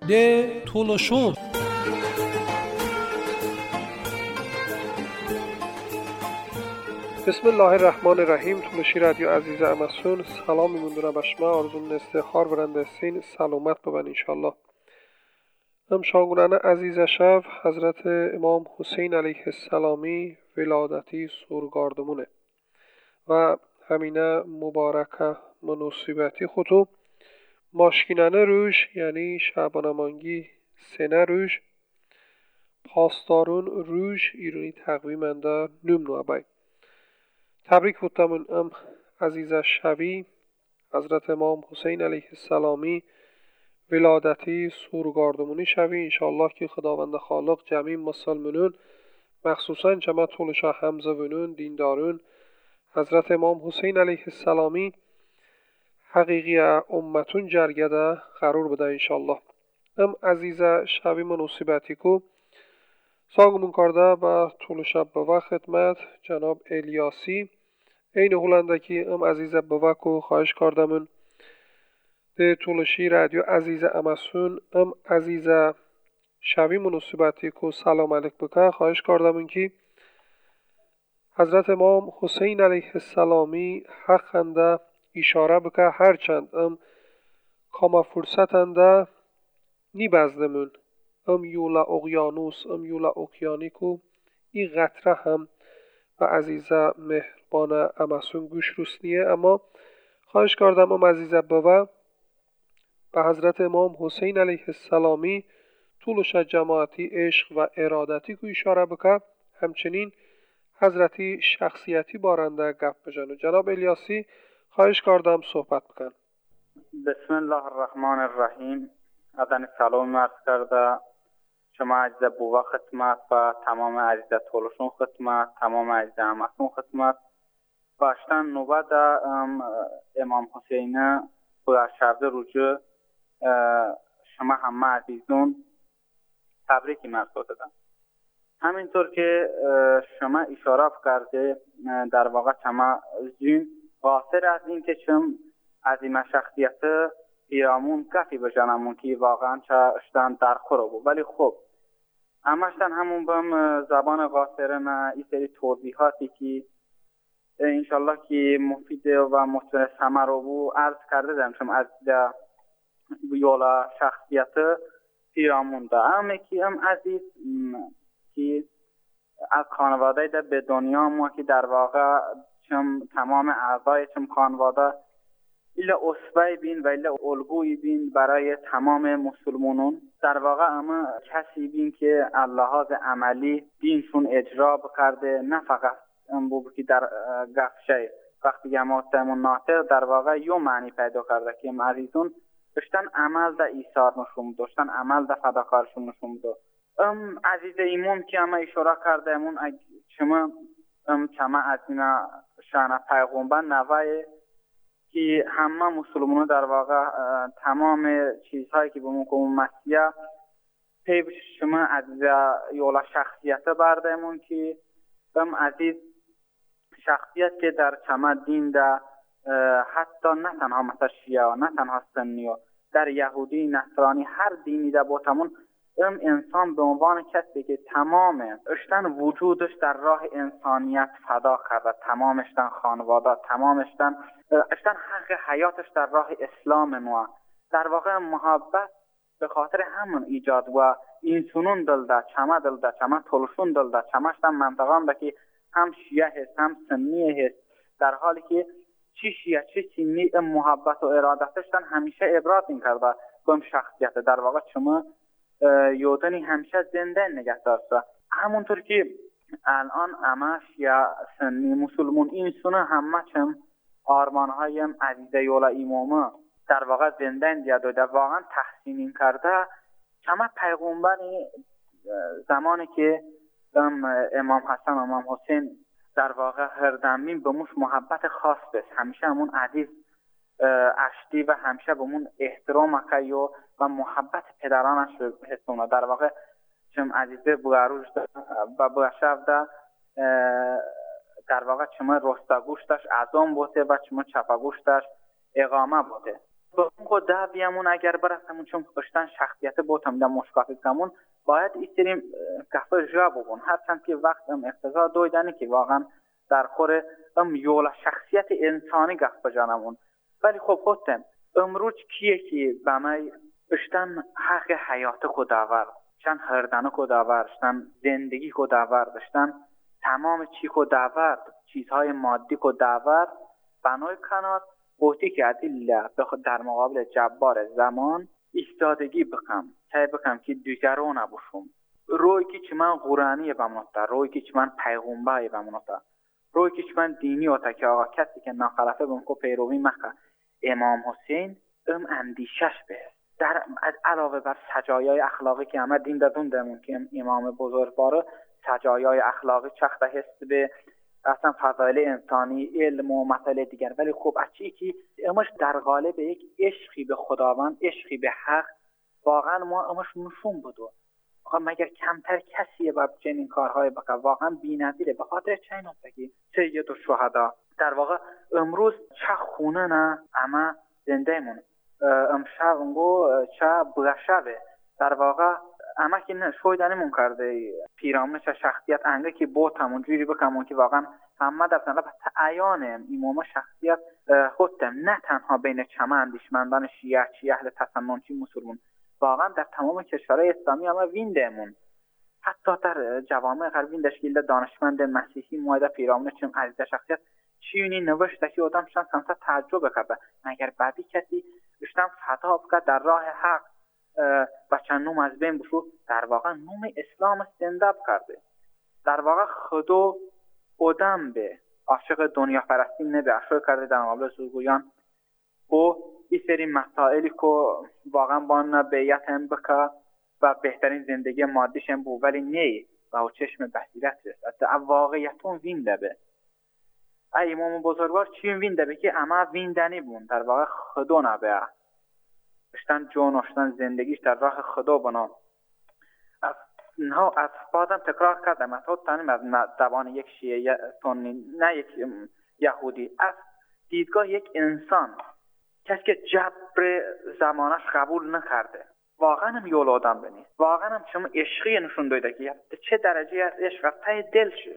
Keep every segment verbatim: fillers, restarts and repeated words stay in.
ده تولشون بسم الله الرحمن الرحیم. تولشی رادیو عزیز امسون سلام میموندونه به شما. آرزوم استخار برنده سین سلامت ببن انشالله. هم شاگردان عزیز شب حضرت امام حسین علیه السلامی ولادتی سورگاردمونه و همینه مبارکه مناسبتی خودو ماشکینانه روش یعنی شعبانمانگی سنه روش پاسدارون روش ایرانی تقویمنده نوم نوابای تبریک بودتمون ام عزیز شبی حضرت امام حسین علیه السلامی ولادتی سورگاردمونی شوی انشاءالله که خداوند خالق جمعی مسلمانون مخصوصا جمع طولشا همزوونون دیندارون حضرت امام حسین علیه السلامی حقیقی امتون جرگده قرار بده انشاءالله. ام عزیز شبی مناسبتی کو ساگمون کرده با طول شب به وقت خدمت جناب الیاسی این هلندکی ام عزیز به وقت کو خواهش کردمون ده طولشی رادیو عزیز امسون ام عزیز شبی مناسبتی کو سلام علیک بکه خواهش کردمون که حضرت امام حسین علیه السلامی حق انده اشاره بکه هرچند ام کام فرصت انده نی بزدمون ام یولا اقیانوس ام یولا اقیانیکو ای قطره هم و عزیزه مهربان امسون گوش روسنیه اما خواهش کردم ام عزیزه بوه به حضرت امام حسین علیه السلامی طولش جماعتی عشق و ارادتی کو اشاره بکه همچنین حضرتی شخصیتی بارنده گپ بجنو. جناب الیاسی خواهش کردم صحبت بکن. بسم الله الرحمن الرحیم. ادن سلام عرض کرده شما عزیز بووا خدمت و تمام عزیز طولشون خدمت تمام عزیز همتون خدمت باشتن نوبت امام حسین و شب رجوع شما همه عزیزون تبریکی مرسو دادم. همینطور که شما اشاره کرده در واقع شما زین قاصر از این که چم از این شخصیت پیرامون کفی بجنمون که واقعا چشتن در خورو بود ولی خب همشتن همون بهم زبان قاصر نه این سری توضیحاتی که انشالله که مفید و مطمئن ثمر بود عرض کرده دارم چم از یولا شخصیت پیرامون ده همه که هم عزیز که از خانواده ده به دنیا ما که در واقع چم تمام اعضای چم خانواده ایلا اصبعی بین و ایلا الگوی بین برای تمام مسلمانون در واقع اما کسی بین که اللحاظ عملی دینشون اجرا بکرده نه فقط بود که در گفشه وقتی جماعتمون ناطق در واقع یو معنی پیدا کرده که عزیزون داشتن عمل در ایثار نشون داشتن عمل در فداکارشون نشون داد. ام عزیز ایمون که اما اشاره کرده امون شما ام چما از اینا شان پیغمبر نوای که همه مسلمانان در واقع تمام چیزهایی که به مکمون مسیح پیب شما از یولا شخصیت بردهمون که ام عزیز شخصیت که در چما دین در حتی نه تنها مثل شیعه و نه تنها سنی و در یهودی نصرانی هر دینی در باتمون ام انسان به عنوان کسی که تمام اشتن وجودش در راه انسانیت فدا کرده تمامشتن خانواده تمامشتن اشتن حق حیاتش در راه اسلام نوع در واقع محبت به خاطر همون ایجاد و این سنون دل ده چمه دل ده چمه طولشون دل ده چمهشتن منطقان ده که هم شیعه هست هم سنی هست در حالی که چی شیعه چی سنی محبت و ارادتشتن همیشه ابراز این کرده بهم شخصیت در واقع شما یودنی همیشه زنده نگه داشته همونطور که الان امش یا سنی مسلمون این سونه همه چم آرمانهایم عزیزه یولا ایمامه در واقع زنده نگه داشته واقعا تحسین کرده چما پیغمبری زمانی که امام حسن امام حسین در واقع هر دمین به موش محبت خاص بست همیشه همون عزیز اشتی و همیشه به من احترام اکی و و محبت پدرانش حسونه در واقع چم عزیزه بگاروش و بگشف ده در واقع چما رستگوشتش ازام بوده و چما چپگوشتش اقامه بوده با اون خود بیامون اگر برستمون چون اشتن شخصیت بوتم در مشکافی کمون باید ایستریم کفه جا بگون هرچند که وقت ام اقتضا دویدنی که واقعا در خور ام یولا شخصیت انسانی گفت بجانمون. ولی خب خودتم امروز کیه که به من اشتن حق حیات خود داور شن هردن خود داور شن زندگی خود داور داشتن تمام چی خود داور چیزهای مادی خود داور بنای کنار بوتی که عدیل در مقابل جبار زمان ایستادگی بکم چای بکم که دیگرو نباشم روی که چی من قرآنی بمونتا روی که چی من پیغمبری بمونتا روی که چی من دینی ہوتا که آقا کسی که ناخلفه بمکو پیروی مکه امام حسین ام اندیشش به در علاوه بر سجایای اخلاقی که همه دین دادون دمون که امام بزرگوار سجایای اخلاقی چخت هست به اصلا فضایل انسانی علم و مسائل دیگر. ولی خب اچی که امش در قالب یک عشقی به خداوند عشقی به حق واقعا ما امش نشون بدو آقا مگر کمتر کسیه با چنین کارهای بکن واقعا بی‌نظیره. به خاطر چه نوستگی سید الشهدا در واقع امروز چه خونه نه اما زنده مون امشب اونگو چه بغشبه در واقع اما که نه شویدنمون کرده پیرامون چه شخصیت انگه که بوت همون جوری بکنمون که واقعا همه در سنده بس عیانه ایمام شخصیت خودتم نه تنها بین چمه اندیشمندان شیعه چی اهل تسنن چی مسلمون واقعا در تمام کشورهای اسلامی همه ویندهمون حتی در جوامع غربی دشکیل دانشمند مسیحی موعده پیرامون چم عزیز شخصیت چیونی نوشته که آدم شان سمتا تعجب کرده مگر بعدی کسی اشتم فتا بکرد در راه حق و چند نوم از بین بشو در واقع نوم اسلام زنده کرده در واقع خودو آدم به عاشق دنیا پرستی نبه عاشق کرده در مقابل سوگویان و این سری مسائلی که واقعا با نبیت هم بکر و بهترین زندگی مادیش هم بود ولی نه و چشم بصیرت رسد واقعیتون وینده به ای امام بزرگوار چی وینده به که اما ویندنی بون در واقع خودو نبه اشتن جون اشتن زندگیش در راه خدا بنا از نه از بازم تکرار کردم از خود تانیم از زبان یک شیعه سنی نه یک یهودی از دیدگاه یک انسان کسی که جبر زمانش قبول نکرده واقعا هم یول آدم بنی واقعا هم شما عشقی نشون داده که چه درجه از عشق از ته دل شد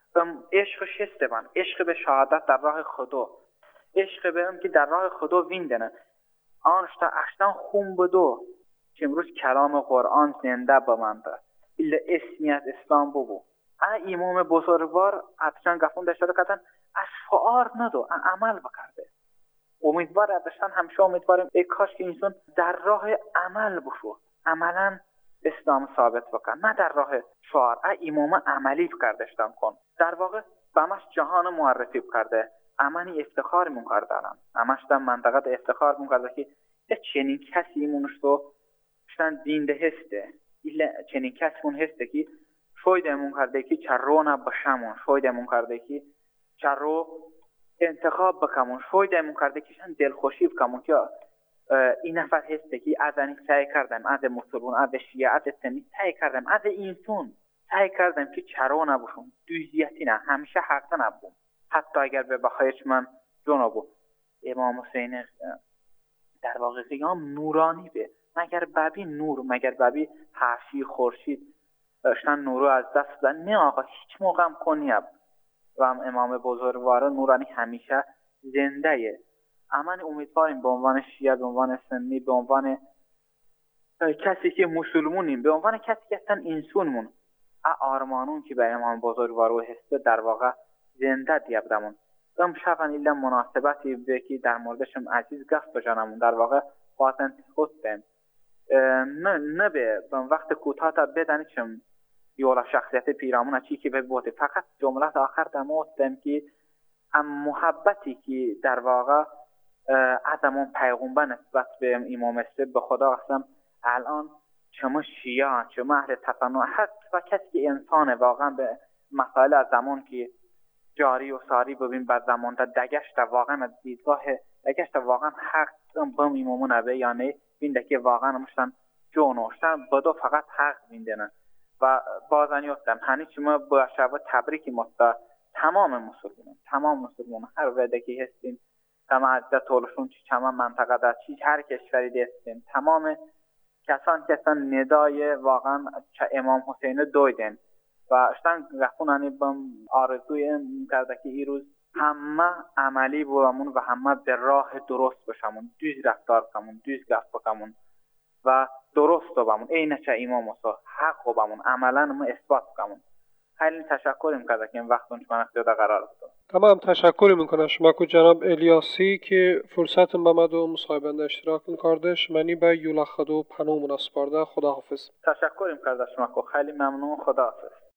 عشقش هسته من عشق به شهادت در راه خدا عشق به هم که در راه خدا ویندنه آنشتا اشتان خون بدو که امروز کلام قرآن زنده بمانده ایل اسمیت اسلام ببو ای امام بزرگوار اتشان گفون داشته کردن از شعار ندو عمل بکرده امیدوار اتشان همیشه امیدواریم ای کاش که اینسان در راه عمل بشو عملا اسلام ثابت بکن نه در راه شعار ای امام عملی بکردشتن کن در واقع بمش جهان معرفی بکرده امانی افتخار مون کردن همش در منطقه افتخار مون کرده که چنین کسی مونشتو شتن دینده هسته ایل چنین کسی مون هسته که شویده مون کرده که چرو نباشمون شویده مون کرده که چرو انتخاب بکمون شویده مون کرده که شتن دلخوشی بکمون که این نفر هسته که از این سعی کردم از مسلمون از شیعه از سنی سعی کردم از اینسون سعی کردم که چرو نباشم دوزیتی نه همیشه حق نبوم حتی اگر به بخایش من جنابو امام حسین در واقع قیام نورانی به مگر بابی نور مگر بابی حرشی خورشید اشتن نورو از دست دادن نه آقا هیچ موقع هم کنیب و امام بزرگوار نورانی همیشه زنده اما امیدواریم به عنوان شیعه به عنوان سنی به عنوان کسی که مسلمونیم به عنوان کسی که هستن انسانمون آرمانون که به امام بزرگوار هسته در واقع زنده دیابدمون ام شفن ایلا مناسبتی به که در موردشم عزیز گفت بجانمون در واقع خواستن خودتن نه نه به وقت کوتاه تا بدنیشم یولا شخصیت پیرامون چی که به بوده فقط جملات آخر در موردم که ام محبتی که در واقع ازمون پیغمبر نسبت به امام است به خدا قسم الان شما شیعه شما اهل تسنن حتی و کسی که انسانه واقعا به مسائل از زمان که جاری و ساری ببین بعد زمان تا دگشت واقعا از دیدگاه دگشت واقعا حق بم ایمامون نبه یا نه بینده که واقعا مشتن جونوشتن بدو فقط حق بیندنه و بازن یافتم هنی چما با شبه تبریکی مستا تمام مسلمون تمام مسلمون هر وعده که هستیم شما عزت oluşun چی چما منطقه در چی هر کشوری دیستین تمام کسان کسان ندای واقعا امام حسین دویدن و اشتن رفتونانی بم آرزوی کرده که این روز همه عملی بودمون و همه به راه درست بشمون، düz رفتار کنمون، düz گفت بکنمون و درست بمون. اینه چه امام حسین حق بمون، عملا ما اثبات کنمون. خیلی تشکر می‌کنم که این وقتون شما اختیار قرار داد. تمام تشکر میکنم شما کو جناب الیاسی که فرصتم به مدو مصاحبه اشتراک کردش. منی به یولا خدو پنو مناسبارده. خداحافظ. تشکر می‌کنم شما کو خیلی ممنون. خداحافظ.